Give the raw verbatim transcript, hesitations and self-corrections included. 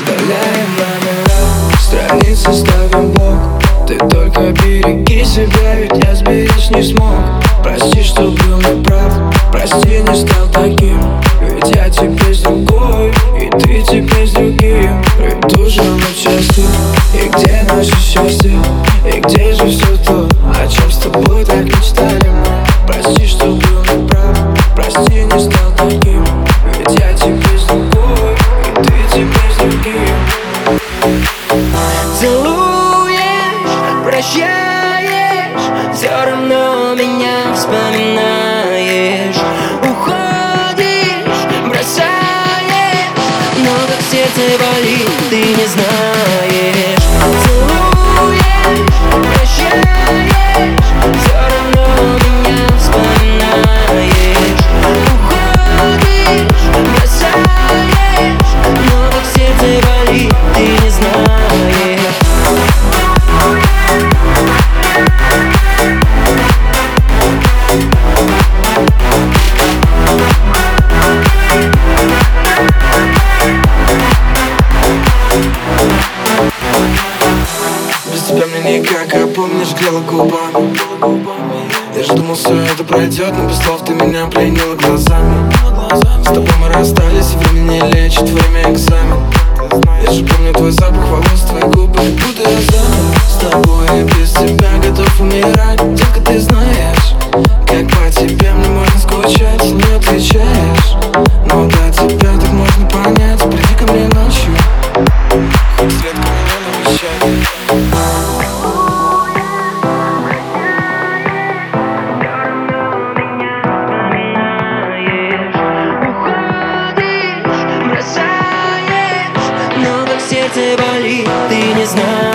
удаляем номера, страницы ставим в блок. Ты только береги себя, ведь я сберечь не смог. Прости, что был неправ, прости, не стал таким. Ведь я теперь с другой, и ты теперь с другим. Приду же на части, и где наше счастье? И где же все то, о чем с тобой так мечтали мы? Прости, что был неправ, прости, не стал таким. Ведь я теперь с другой, и ты теперь с другим. Целуешь, прощаешь, все равно меня вспоминаешь. Уходишь, бросаешь, но как сердце болит, ты не знаешь. Целуешь, прощаешь, все равно меня вспоминаешь. Уходишь, бросаешь, но как сердце болит, ты не знаешь. Без тебя мне никак, а помнишь, грела губами. Я же думал, все это пройдет, но без слов ты меня пленила глазами. С тобой мы расстались, и время не лечит, время экзамен. Я же помню твой запах волос, твои губы, как будто я заново. С тобой и без тебя готов умирать. Детка, ты знаешь, как по тебе мне можно скучать. Не отвечаешь, но до тебя так можно понять. Приди ко мне ночью, хоть редко меня навещать. Сердце болит, ты не знаешь.